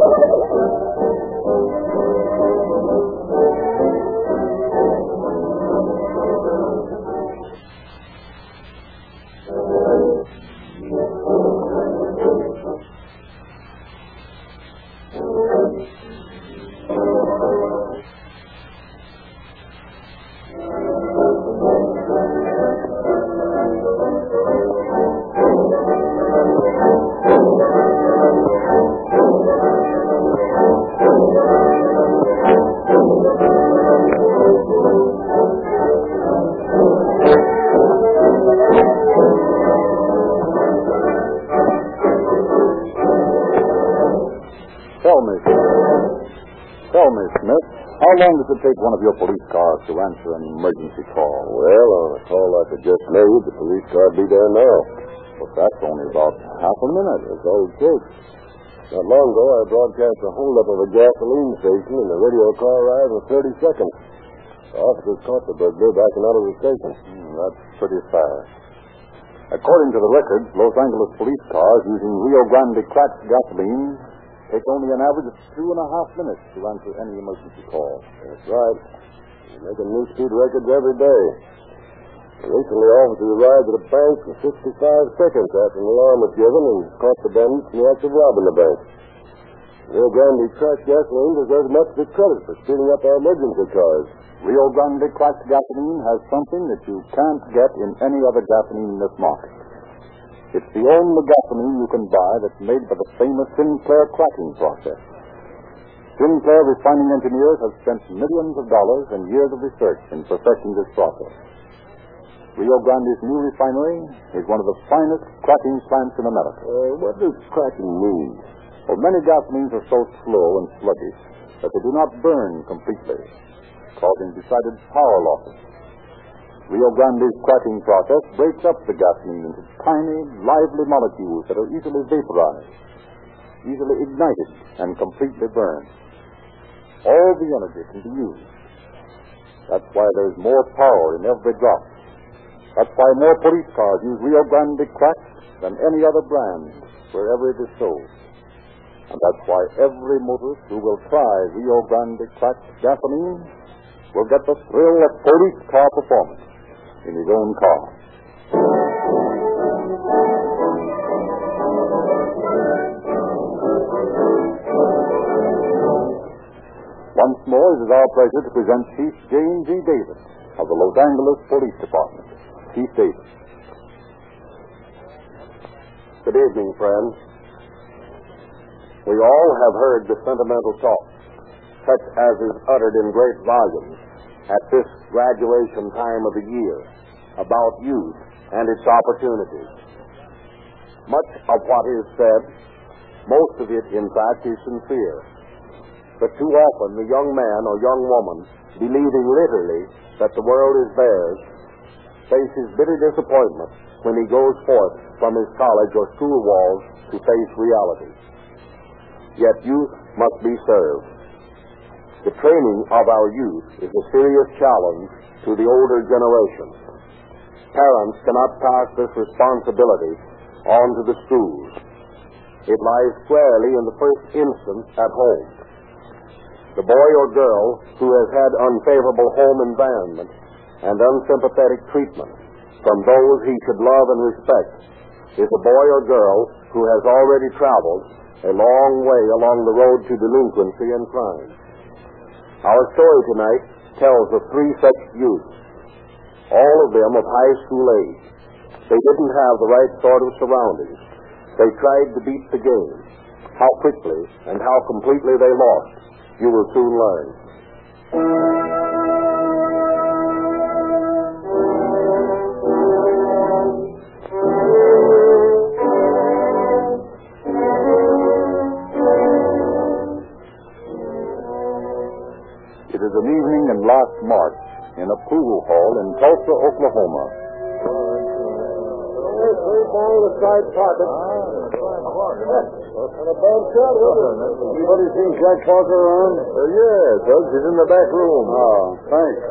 Tell me, Smith, how long does it take one of your police cars to answer an emergency call? Well, on a call like I just made, the police car'd be there now. But that's only about half a minute. That's all it takes. Not long ago, I broadcast a holdup of a gasoline station, and the radio car arrived in 30 seconds. The officers caught the burglar backing out of the station. That's pretty fast. According to the records, Los Angeles police cars using Rio Grande cracked gasoline take only an average of 2.5 minutes to answer any emergency call. That's right. We're making new speed records every day. Recently, officers arrived at a bank in 55 seconds after an alarm was given and caught the bandits in the act of robbing the bank. Rio Grande cracked gasoline deserves much of the credit for speeding up our emergency cars. Rio Grande cracked gasoline has something that you can't get in any other gasoline in this market. It's the only gasoline you can buy that's made by the famous Sinclair cracking process. Sinclair refining engineers have spent millions of dollars and years of research in perfecting this process. Rio Grande's new refinery is one of the finest cracking plants in America. What does cracking mean? Well, many gasolines are so slow and sluggish that they do not burn completely, causing decided power losses. Rio Grande's cracking process breaks up the gasoline into tiny, lively molecules that are easily vaporized, easily ignited, and completely burned. All the energy can be used. That's why there's more power in every drop. That's why more police cars use Rio Grande cracked than any other brand wherever it is sold. And that's why every motorist who will try Rio Grande cracked gasoline will get the thrill of police car performance in his own car. Once more, it is our pleasure to present Chief James E. Davis of the Los Angeles Police Department. Chief Davis. Good evening, friends. We all have heard the sentimental talk, such as is uttered in great volumes at this graduation time of the year, about youth and its opportunities. Much of what is said, most of it, in fact, is sincere. But too often the young man or young woman, believing literally that the world is theirs, faces bitter disappointment when he goes forth from his college or school walls to face reality. Yet youth must be served. The training of our youth is a serious challenge to the older generation. Parents cannot pass this responsibility on to the schools. It lies squarely in the first instance at home. The boy or girl who has had unfavorable home environment and unsympathetic treatment from those he should love and respect is a boy or girl who has already traveled a long way along the road to delinquency and crime. Our story tonight tells of 3 such youths, all of them of high school age. They didn't have the right sort of surroundings. They tried to beat the game. How quickly and how completely they lost, you will soon learn. It is an evening in last March in a pool hall in Tulsa, Oklahoma. The side pocket. And a bad shot, isn't it? Anybody seen Jack Parker around? Yeah, Doug. He's in the back room. Oh, thanks.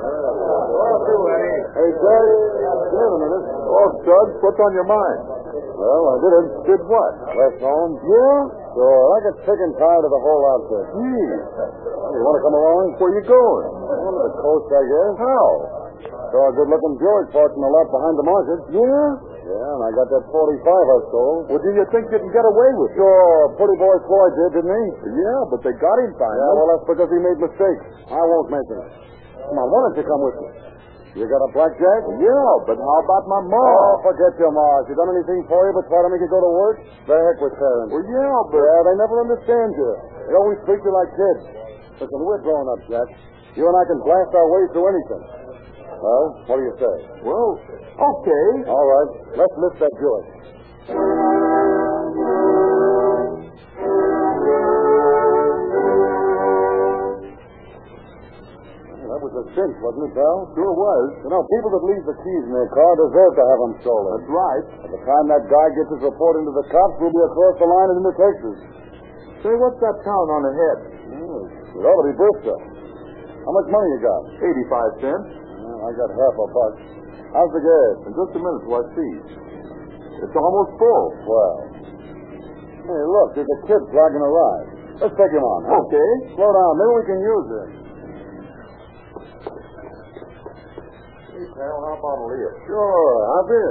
Hey, Doug. Wait a minute. Oh, Judge, what's on your mind? Well, I did it. Did what? Left home. Yeah? Sure. I get sick and tired of the whole outfit. Gee. Well, you want to come along? Where you going? Well, to the coast, I guess. How? Saw a good-looking George parked in the lot behind the market. Yeah? Yeah, and I got that 45 I stole. Well, do you think you can get away with it? Sure, pretty boy Floyd did, didn't he? Yeah, but they got him finally. Yeah, well, that's because he made mistakes. I won't mention it. Come on, why don't you come with me? You got a blackjack? Yeah, but how about my mom? Oh, forget your ma. She done anything for you but try to make you go to work? The heck with parents. Well, yeah, but... Yeah, they never understand you. They always treat you like kids. Listen, we're grown up, Jack. You and I can blast our way through anything. Well, what do you say? Well, okay. All right, let's lift that Buick. That was a cinch, wasn't it, pal? Sure was. You know, people that leave the keys in their car deserve to have them stolen. That's right. By the time that guy gets his report into the cops, we'll be across the line and into Texas. Say, what's that town on ahead? It ought to be Bristol. How much money you got? 85 cents. I got half a buck. How's the gas? In just a minute till I see. It's almost full. Well. Hey, look, there's a kid flagging a ride. Let's take him on. Huh? Okay. Slow down. Maybe we can use it. Hey, pal, how about a lift? Sure, hop in.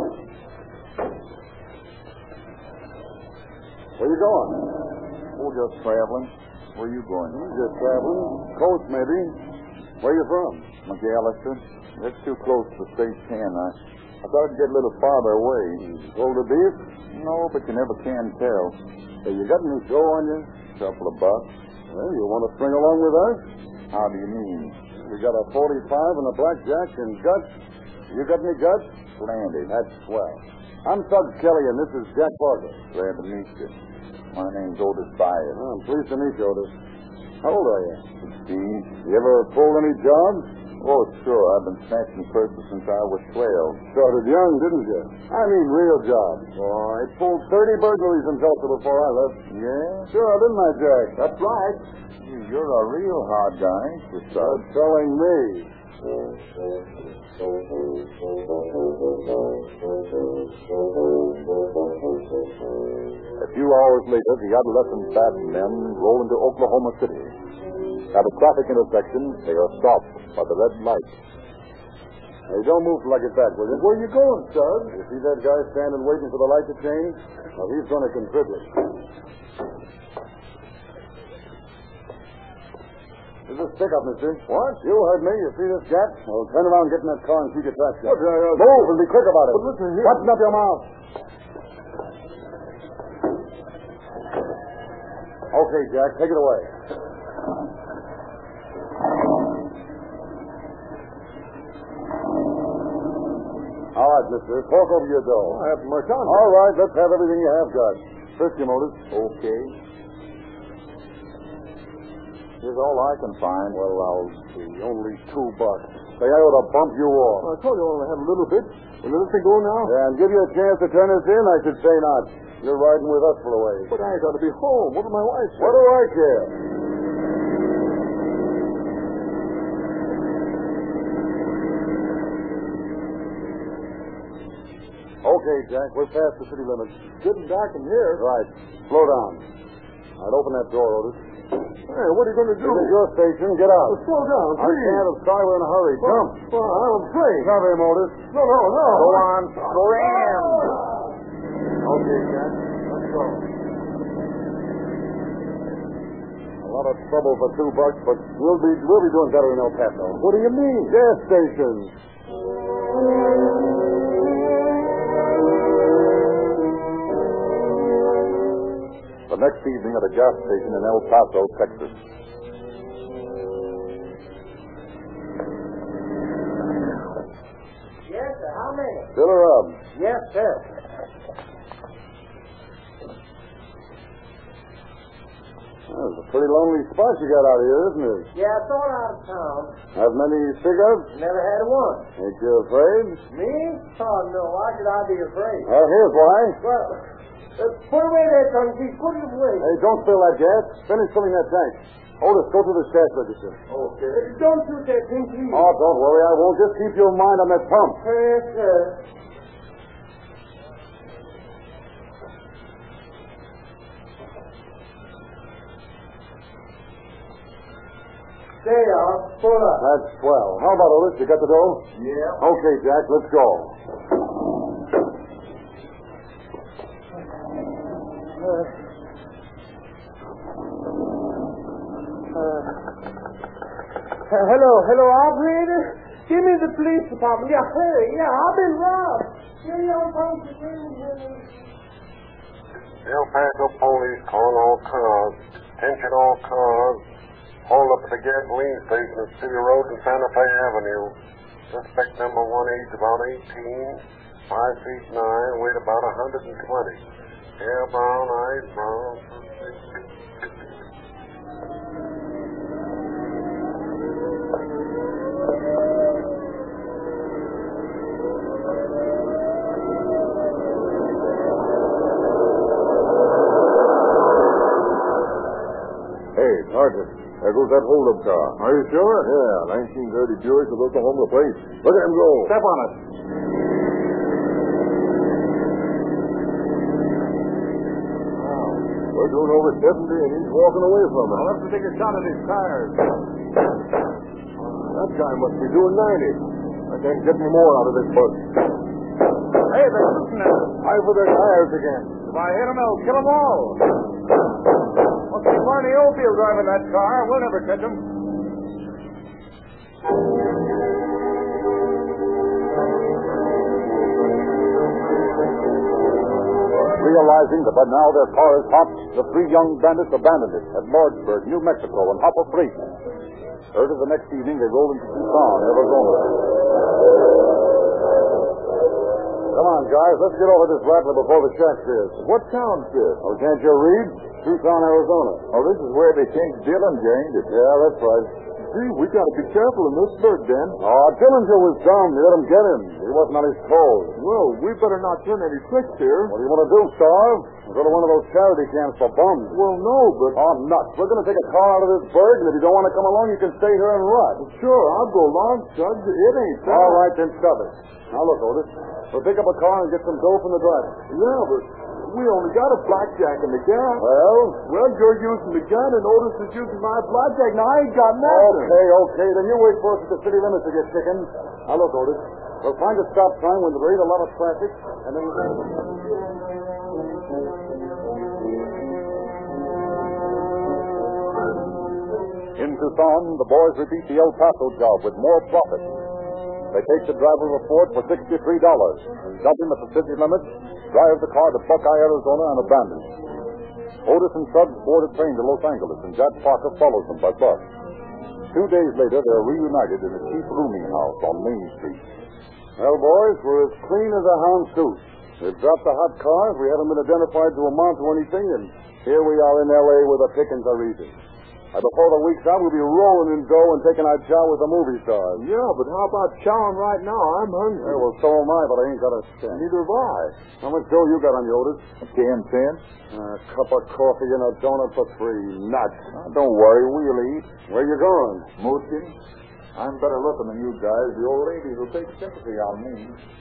Where you going? Oh, just traveling. Where you going? Just traveling. Coast, maybe. Where you from? McAllister. That's too close to the state can. I thought I'd get a little farther away. Hold the beef? No, but you never can tell. Hey, you got any dough on you? Couple of bucks. Well, you want to string along with us? How do you mean? We got a 45 and a blackjack and guts. You got any guts? Splendid. That's swell. I'm Tug Kelly, and this is Jack Parker. Glad to meet you. My name's Otis Byers. Oh, I'm pleased to meet you, Otis. How old are you? 16. You ever pulled any jobs? Oh, sure. I've been snatching purses since I was 12. Started young, didn't you? I mean real jobs. Oh, I pulled 30 burglaries in Tulsa before I left. Yeah? Sure, didn't I, Jack? That's right. You're a real hard guy, you You're telling me. A few hours later, the adolescent bad men roll into Oklahoma City. At a traffic intersection, they are stopped by the red light. Hey, don't move till I get back, will you? Where you going, son? You see that guy standing waiting for the light to change? Well, he's going to contribute. There's a stick up, mister. What? You heard me. You see this gap? Well, turn around, get in that car, and keep your tracks shut. What, Move and be quick about it. But listen here. Button up your mouth. Okay, Jack, take it away. All right, mister. Fork over your dough. I have much on. All right, let's have everything you have got. Frisk him, Otis. Okay. Here's all I can find. Well, I'll see. Only $2. Say, I ought to bump you off. I told you I only had a little bit. Will this thing go now? Yeah, and give you a chance to turn us in, I should say not. You're riding with us for a ways. But I got to be home. What did my wife say? What do I care? Okay, Jack, we're past the city limits. Getting dark in here. Right. Slow down. I'd open that door, Otis. Hey, what are you going to do? This is your station. Get out. Slow down, I please. can't. I'm sorry we're in a hurry. Jump. Well, I'm afraid. Cover him, Otis. No. Go on. Scram. Okay, Jack. Let's go. A lot of trouble for $2, but we'll be doing better in El Paso. What do you mean? Gas stations. The next evening at a gas station in El Paso, Texas. Yes, sir. How many? Fill her up. Yes, sir. Well, it's a pretty lonely spot you got out here, isn't it? Yeah, I thought out of town. Have many cigarettes? Never had one. Ain't you afraid? Me? Oh, no. Why should I be afraid? Well, here's why. Well, put away that tongue piece. Put it away. Hey, don't spill that gas. Finish filling that tank. Otis, go to the cash register. Okay. Don't shoot that thing, please. Oh, don't worry. I won't. Just keep your mind on that pump. Yes, sir. There you are. Pull up. That's swell. How about Otis? You got the dough? Yeah. Okay, Jack, let's go. Hello, operator. Give me the police department. Yeah, hurry. Yeah, I've been robbed. Give me all kinds of things. El Paso police calling all cars. Attention all cars. Hold up at the gasoline station at City Road and Santa Fe Avenue. Suspect number 1, age about 18, 5 feet 9, weight about 120. Hair brown, eyes brown. Hey, Sergeant, there goes that hold-up car. Are you sure? Yeah, 1930 Buick with Oklahoma plates. Look at him go. Step on it. Wow. We're doing over 70 and he's walking away from us. I'll have to take a shot at his tires. That guy must be doing 90. I can't get any more out of this bus. Hey, they're shooting at us. Eye for their tires again. If I hit them, I'll kill them all. Must be Barney Oldfield driving that car. We'll never catch him. Realizing that by now their car is hot, the three young bandits abandoned it at Lordsburg, New Mexico, on Hopper Creek. Early the next evening, they rolled into Tucson, Arizona. Come on, guys. Let's get over this rattler before the shack's this. What town's this? Oh, can't you read? Tucson, Arizona. Oh, this is where they think Dillinger, ain't it? Yeah, that's right. Gee, we gotta be careful in this bird den. Oh, Dillinger was dumb. You let him get him. He wasn't on his toes. Well, we better not turn any tricks here. What do you want to do, Starve? Go to one of those charity camps for bums. Well, no, but... Oh, nuts. We're going to take a car out of this bird, and if you don't want to come along, you can stay here and rot. Sure, I'll go along, Judge. It ain't that. All right, then shove it. Now, look, Otis. We'll pick up a car and get some dough from the driver. Yeah, but we only got a blackjack in the gas. Well, you're using the gun, and Otis is using my blackjack. Now, I ain't got nothing. Okay. Then you wait for us at the city limits to get chicken. Now, look, Otis. We'll find a stop sign when there ain't a lot of traffic, and then In Tucson, the boys repeat the El Paso job with more profit. They take the driver of a Ford for $63, dump him at the city limits, drive the car to Buckeye, Arizona, and abandon it. Otis and Suggs board a train to Los Angeles, and Jack Parker follows them by bus. 2 days later, they're reunited in a cheap rooming house on Main Street. Well, boys, we're as clean as a hound's tooth. They've dropped the hot cars. We haven't been identified to amount to anything, and here we are in L.A. with the pickings are easy. Before the week's out, we'll be rolling in dough and taking our chow with the movie stars. Yeah, but how about chowing right now? I'm hungry. Yeah, well, so am I, but I ain't got a cent. Neither have I. How much dough you got on you, Otis? 10 cents. A cup of coffee and a donut for free. Nuts. Don't worry, we'll eat. Where you going? Mooching. I'm better looking than you guys. The old ladies will take sympathy on me.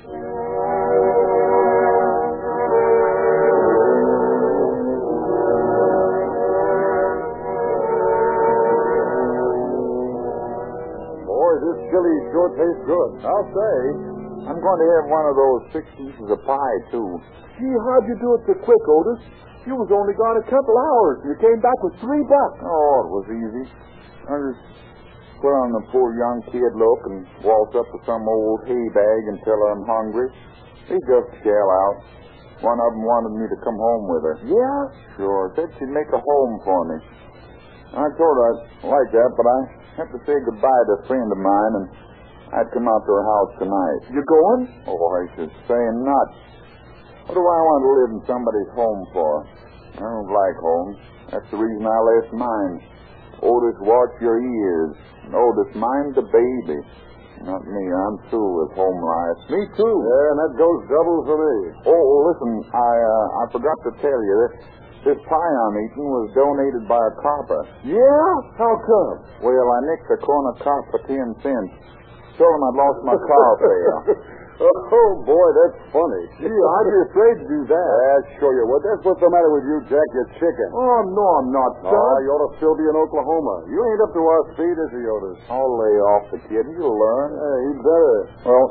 This chili sure tastes good. I'll say. I'm going to have one of those 6 pieces of pie, too. Gee, how'd you do it so quick, Otis? You was only gone a couple hours. You came back with $3. Oh, it was easy. I just put on the poor young kid look and waltz up to some old hay bag and tell her I'm hungry. They just shell out. One of them wanted me to come home with her. Yeah? Sure. Said she'd make a home for me. I told her I'd like that, but I have to say goodbye to a friend of mine, and I'd come out to her house tonight. You going? Oh, I should say not. What do I want to live in somebody's home for? I don't like homes. That's the reason I left mine. Otis, watch your ears. Otis, mind the baby. Not me. I'm through with home life. Me too. Yeah, and that goes double for me. Oh, listen, I forgot to tell you that this pie I'm eating was donated by a copper. Yeah? How come? Well, I nicked a corner cop for 10 cents. Told him I'd lost my car fare. Oh, boy, that's funny. Gee, I'd be afraid to do that. Yeah, sure you would. That's what's the matter with you, Jack. You're chicken. Oh, no, I'm not, son. Oh, you ought to still be in Oklahoma. You ain't up to our speed, is he, Otis? I'll lay off the kid. He'll learn. He'd better. Well,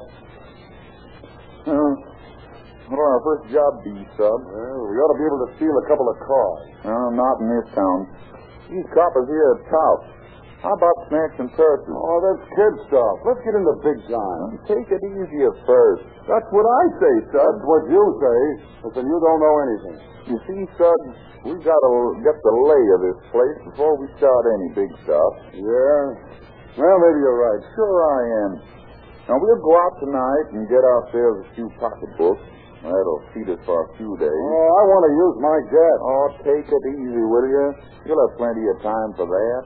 our first job be, Sub. Well, we ought to be able to steal a couple of cars. Not in this town. These coppers here are tough. How about snacks and purses? Oh, that's kid stuff. Let's get into big time. Take it easy at first. That's what I say, Sud. That's what you say. Listen, you don't know anything. You see, Sud, we got to get the lay of this place before we start any big stuff. Yeah? Well, maybe you're right. Sure I am. Now, we'll go out tonight and get ourselves a few pocketbooks. That'll feed us for a few days. Oh, I want to use my jet. Oh, take it easy, will you? You'll have plenty of time for that.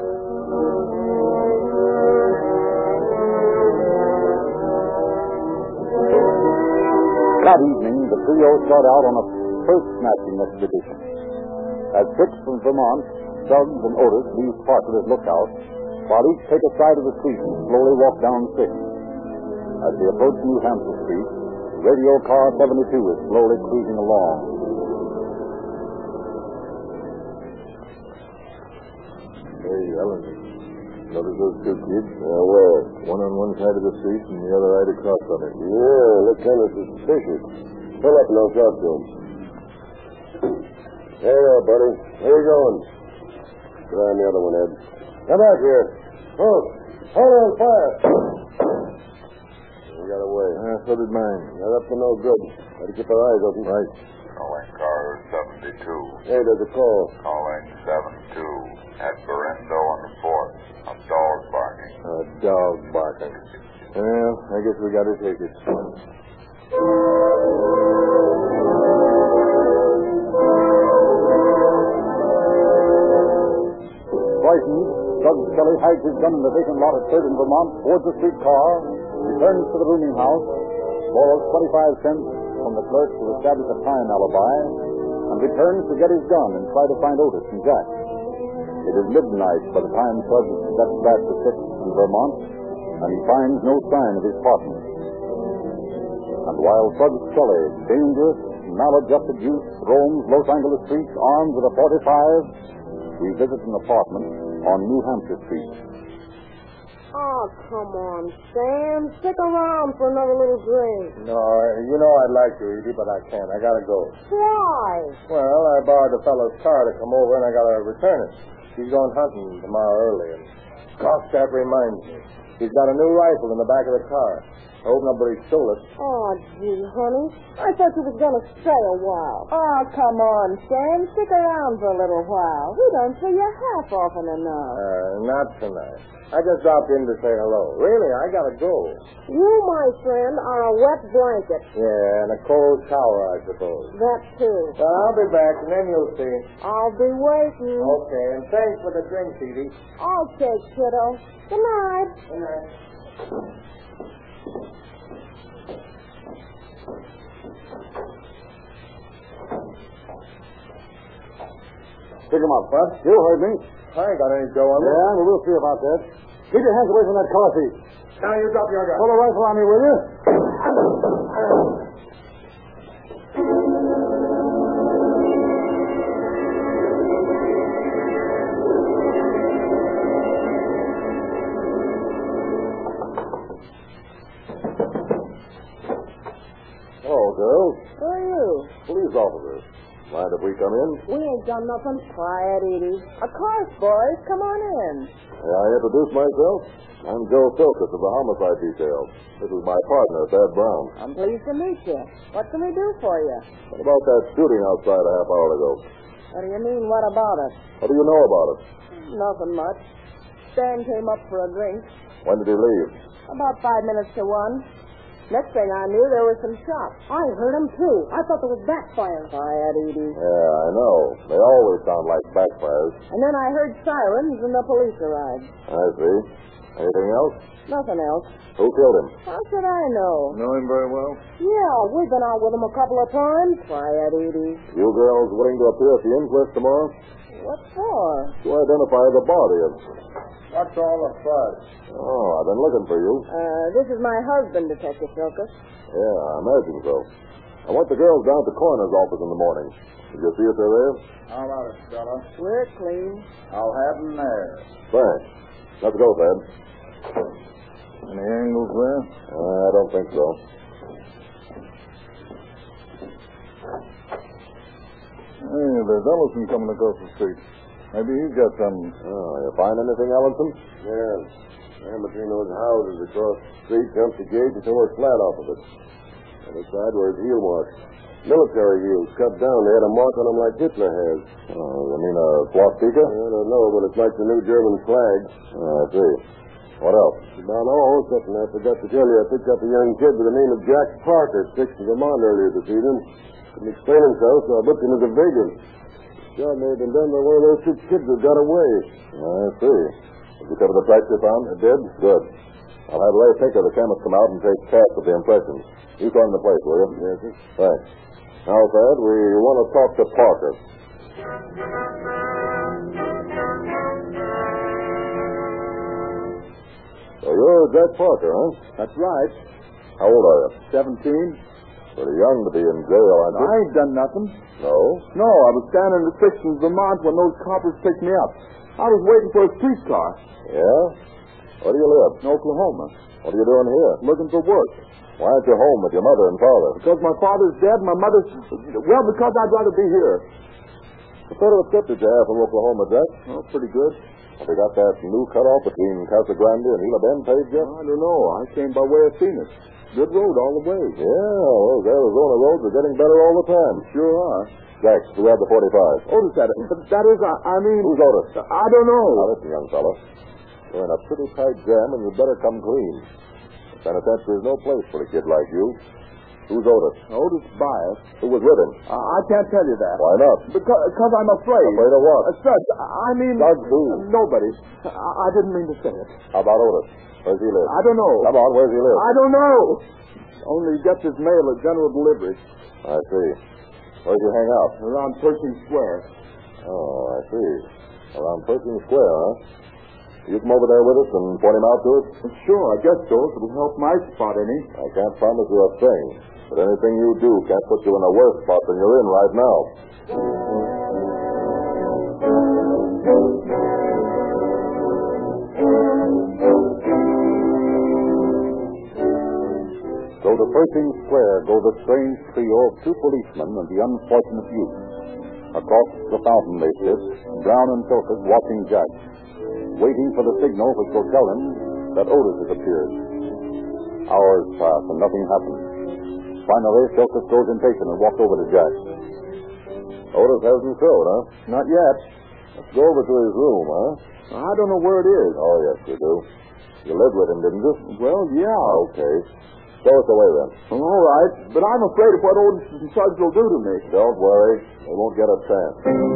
That evening, the trio start out on a first snatching expedition. As Fritz from Vermont, Suggs, and Otis leave Parker as lookout, while each take a side of the street and slowly walk down 6. As they approach New Hampshire Street, radio car 72 is slowly cruising along. Hey, Ellen. Notice those two kids? Where? One on one side of the street and the other right across from it. Yeah, look kind of suspicious. Pull up in those costumes. There you are, buddy. Where you going? Get on the other one, Ed. Come back here. Oh, hold on fire. We got away. So did mine. Got up to no good. Got to keep our eyes open. Right. Calling car 72. Hey, there's a call. Calling 72. At Berendo on the 4th. A dog barking. A dog barking. Well, I guess we got to take it. Frightened, Doug Skelly hides his gun in the vacant lot at 3rd and Vermont, boards a streetcar, returns to the rooming house, borrows 25 cents from the clerk to establish a time alibi, and returns to get his gun and try to find Otis and Jack. It is midnight by the time Suggs gets back to 6th in Vermont, and he finds no sign of his partner. And while Suggs Skelly, dangerous, maladjusted youth, roams Los Angeles streets armed with a .45, we visit an apartment on New Hampshire Street. Oh, come on, Sam. Stick around for another little drink. No, you know I'd like to, Edie, but I can't. I gotta go. Why? Well, I borrowed the fellow's car to come over, and I gotta return it. He's going hunting tomorrow early, and gosh, that reminds me. He's got a new rifle in the back of the car. I hope nobody stole it. Oh, gee, honey. I thought you was going to stay a while. Oh, come on, Sam. Stick around for a little while. We don't see you half often enough. Not tonight. I just dropped in to say hello. Really, I gotta go. You, my friend, are a wet blanket. Yeah, and a cold shower, I suppose. That, too. Well, I'll be back, and then you'll see. I'll be waiting. Okay, and thanks for the drink, Edie. Okay, kiddo. Good night. Good night. Pick him up, Bud. You heard me. I ain't got any dough on me. Yeah, well, we'll see about that. Keep your hands away from that car thief. Now you drop your gun. Pull a rifle on me, will you? Hello, girls. Who are you? Police officers. Mind if we come in? We ain't done nothing. Quiet, Edie. Of course, boys. Come on in. May I introduce myself? I'm Joe Philkes of the Homicide Detail. This is my partner, Thad Brown. I'm pleased to meet you. What can we do for you? What about that shooting outside a half hour ago? What do you mean, what about it? What do you know about it? Nothing much. Stan came up for a drink. When did he leave? About 5 minutes to 1. Next thing I knew, there was some shots. I heard them, too. I thought there was backfire. Quiet, Edie. Yeah, I know. They always sound like backfires. And then I heard sirens and the police arrived. I see. Anything else? Nothing else. Who killed him? How should I know? Know him very well. Yeah, we've been out with him a couple of times. Quiet, Edie. You girls willing to appear at the inquest tomorrow? What for? To identify the body of... What's all the fuss? Oh, I've been looking for you. This is my husband, Detective Silkus. Yeah, I imagine so. I want the girls down at the coroner's office in the morning. Did you see if they're there? How about it, Stella? We're clean. I'll have them there. Thanks. Let's go, Thad. Any angles there? I don't think so. Hey, there's Ellison coming across the street. Maybe he's got some... Oh, you find anything, Ellison? Yes. And between those houses across the street, jumped the gate and tore flat off of it. On the side where his heel marks. Military heels cut down. They had a mark on them like Hitler has. Oh, you mean a swastika? I don't know, but it's like the new German flag. Oh, I see. What else? About all, something I forgot to tell you. I picked up a young kid by the name of Jack Parker, 6 in Vermont earlier this evening. Couldn't explain himself, so I booked him as a vagrant. The job may have been done by one of those 6 kids that got away. I see. Did you cover the tracks you found? It did? Good. I'll have Ray Pinker, the chemist, come out and take casts of the impressions. You find the place, will you? Yes, sir. Thanks. Now, Thad, we want to talk to Parker. So you're Jack Parker, huh? That's right. How old are you? 17. Pretty young to be in jail, aren't you? I ain't done nothing. No? No, I was standing in the six in Vermont when those coppers picked me up. I was waiting for a streetcar Yeah? Where do you live? in Oklahoma, What are you doing here? looking for work. Why aren't you home with your mother and father? Because my father's dead, my mother's... Well, because I'd rather be here. What sort of a trip did you have from Oklahoma, Jack? Oh, pretty good. Have you got that new cutoff between Casa Grande and Gila Bend paved yet? I don't know. I came by way of Phoenix. Good road all the way. Yeah, those Arizona roads are getting better all the time. Sure are. Jack, who had the 45? Otis had it. That is, I mean... Who's Otis? I don't know. Now, listen, young fella. You're in a pretty tight jam, and you'd better come clean. The penitentiary's no place for a kid like you. Who's Otis? Otis Bias. Who was with him? I can't tell you that. Why not? Because I'm afraid. Afraid of what? Judge, I mean... Judge who? Nobody. I didn't mean to say it. How about Otis? Where's he live? I don't know. Come on, where's he live? I don't know. Only he gets his mail at general delivery. I see. Where'd you hang out? Around Pershing Square. Oh, I see. Around Pershing Square, huh? You come over there with us and point him out to us? Sure, I guess so. If it'll help my spot any. I can't promise you a thing, but anything you do can't put you in a worse spot than you're in right now. So to Pershing Square go the strange trio of 2 policemen and the unfortunate youth. Across the fountain they sit, Brown and Silkus watching Jack, waiting for the signal which will tell him that Otis has appeared. Hours pass and nothing happens. Finally, Silkus grows impatient and walks over to Jack. Otis hasn't showed, huh? Not yet. Let's go over to his room, huh? I don't know where it is. Oh, yes, you do. You lived with him, didn't you? Well, yeah. Okay. Show us the way, then. All right, but I'm afraid of what Otis and Suggs will do to me. Don't worry. They won't get a chance.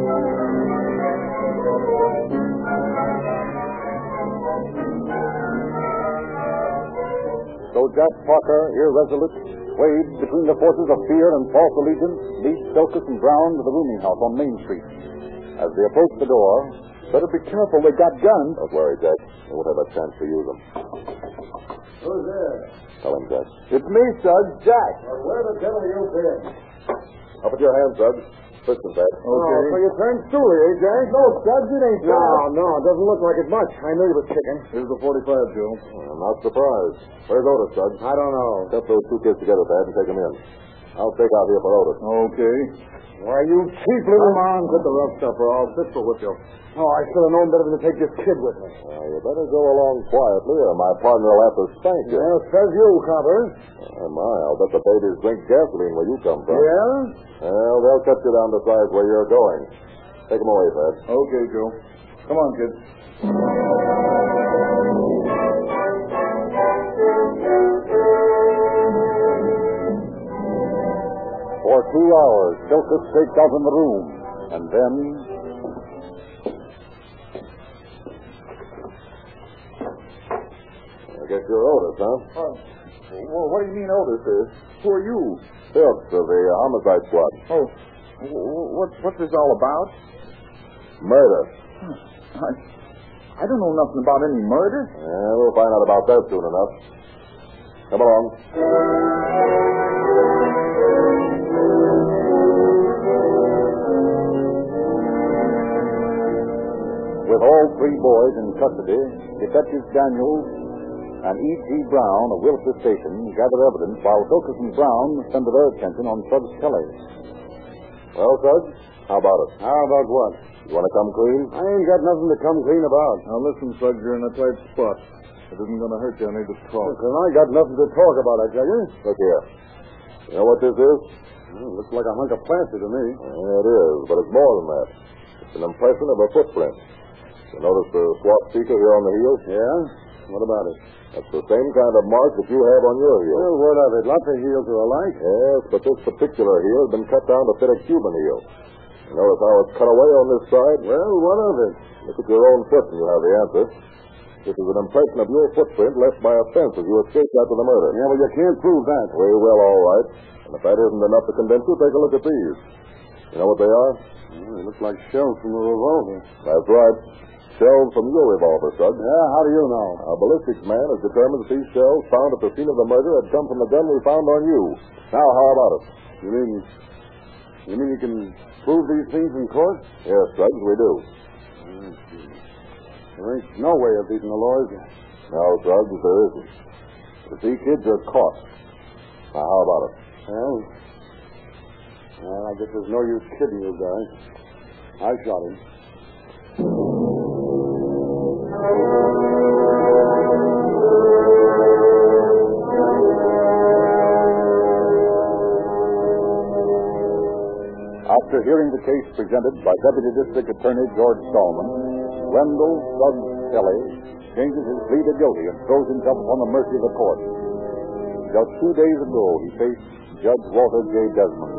So Jack Parker, irresolute, swayed between the forces of fear and false allegiance, leads Silkus and Brown to the rooming house on Main Street. As they approach the door, better be careful, they got guns. Don't worry, Jack. They won't have a chance to use them. Who's there? Tell him, Jack. It's me, Suggs, Jack. Well, where the devil you been? Up with your hands, Suggs. Listen, Jack. Oh, so you turned stoolie, eh, Jack? No, Suggs, it ain't No, it doesn't look like it much. I knew you was kicking. Here's the 45, Joe. I'm not surprised. Where's Otis, Suggs? I don't know. Get those 2 kids together, Dad, and take them in. I'll take out here for Otis. Okay. Why, you cheap little... Come on, quit the rough stuff or I'll pistol whip you. Oh, I should have known better than to take this kid with me. You better go along quietly, or my partner will have to spank you. Well, says you, copper. Oh, my, I'll bet the babies drink gasoline where you come from. Yeah? Well, they'll cut you down to size where you're going. Take them away, Fred. Okay, Joe. Come on, kids. For 2 hours, Silkus staked out in the room, and then... I guess you're Otis, huh? Well, what do you mean Otis is? Who are you? Phillips of the homicide squad. Oh, what's this all about? Murder. I don't know nothing about any murder. Yeah, we'll find out about that soon enough. Come along. With all three boys in custody, Detectives Daniels and E.G. Brown of Wilshire Station gather evidence while Wilkes and Brown center their attention on Suggs Kelly. Well, Suggs, how about it? How about what? You want to come clean? I ain't got nothing to come clean about. Now listen, Suggs, you're in a tight spot. It isn't going to hurt you any to talk. Listen, I got nothing to talk about, I tell you. Look here. You know what this is? Looks like a hunk of plaster to me. Yeah, it is, but it's more than that. It's an impression of a footprint. You notice the swastika here on the heel? Yeah? What about it? That's the same kind of mark that you have on your heel. Well, what of it? Lots of heels are alike. Yes, but this particular heel has been cut down to fit a Cuban heel. You notice how it's cut away on this side? Well, what of it? Look at your own foot and you'll have the answer. This is an impression of your footprint left by a fence as you escaped after the murder. Yeah, well, you can't prove that. We will, all right. And if that isn't enough to convince you, take a look at these. You know what they are? Well, they look like shells from a revolver. That's right. Shells from your revolver, Suggs. Yeah, how do you know? Our ballistics man has determined that these shells found at the scene of the murder had come from the gun we found on you. Now, how about it? You mean you can prove these things in court? Yes, Suggs, we do. There ain't no way of beating the laws. No, Suggs, there isn't. You see, kids are caught. Now, how about it? Well, I guess there's no use kidding you guys. I shot him. After hearing the case presented by Deputy District Attorney George Stallman, Wendell Suggs Kelly changes his plea to guilty and throws himself upon the mercy of the court. Just 2 days ago, he faced Judge Walter J. Desmond.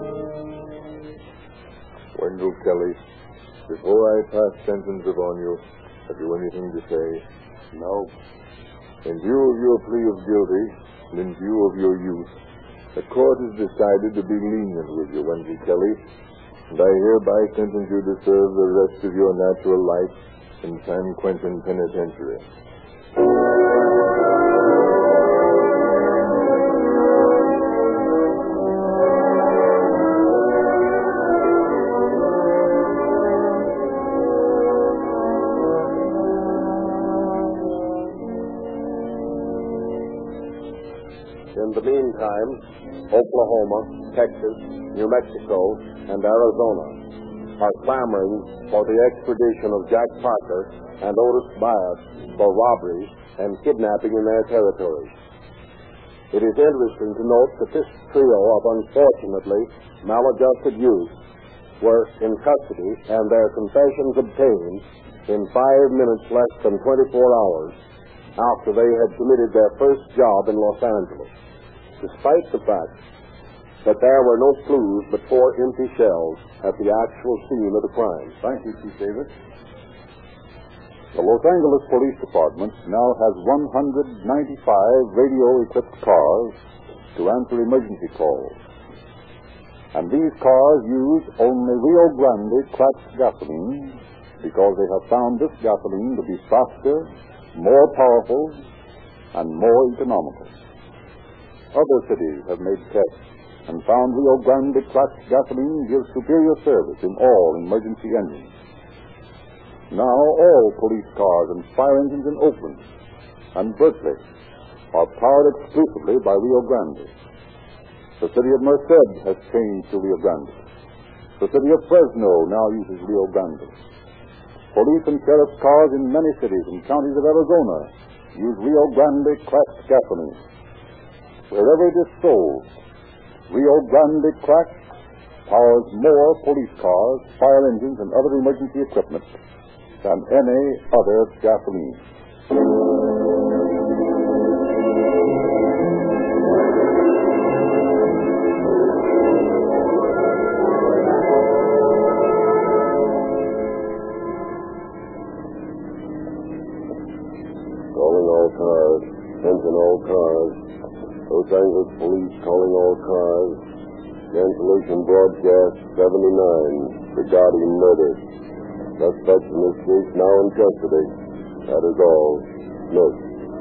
Wendell Kelly, before I pass sentence upon you, have you anything to say? No. In view of your plea of guilty, and in view of your youth, the court has decided to be lenient with you, Wendell Kelly, and I hereby sentence you to serve the rest of your natural life in San Quentin Penitentiary. In the meantime, Oklahoma, Texas, New Mexico, and Arizona are clamoring for the extradition of Jack Parker and Otis Bias for robbery and kidnapping in their territories. It is interesting to note that this trio of unfortunately maladjusted youths were in custody and their confessions obtained in 5 minutes less than 24 hours after they had committed their first job in Los Angeles, despite the fact that there were no clues but 4 empty shells at the actual scene of the crime. Thank you, Chief Davis. The Los Angeles Police Department now has 195 radio-equipped cars to answer emergency calls. And these cars use only Rio Grande cracked gasoline because they have found this gasoline to be faster, more powerful, and more economical. Other cities have made tests and found Rio Grande cracked gasoline gives superior service in all emergency engines. Now all police cars and fire engines in Oakland and Berkeley are powered exclusively by Rio Grande. The city of Merced has changed to Rio Grande. The city of Fresno now uses Rio Grande. Police and sheriff's cars in many cities and counties of Arizona use Rio Grande cracked gasoline. Wherever it is sold, Rio Grande cracked powers more police cars, fire engines, and other emergency equipment than any other gasoline. Calling all cars. Attention all cars. Los Angeles Police calling all cars. Cancellation broadcast 79 regarding murder. Suspect in this case now in custody. That is all. Look.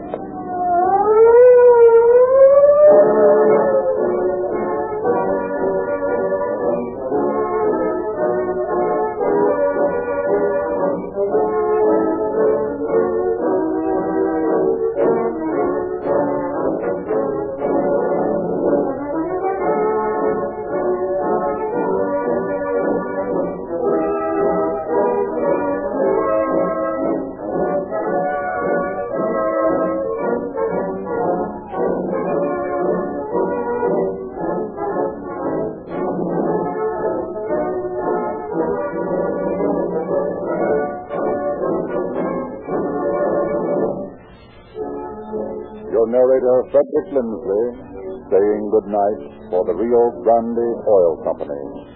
Your narrator, Frederick Lindsley, saying good night for the Rio Grande Oil Company.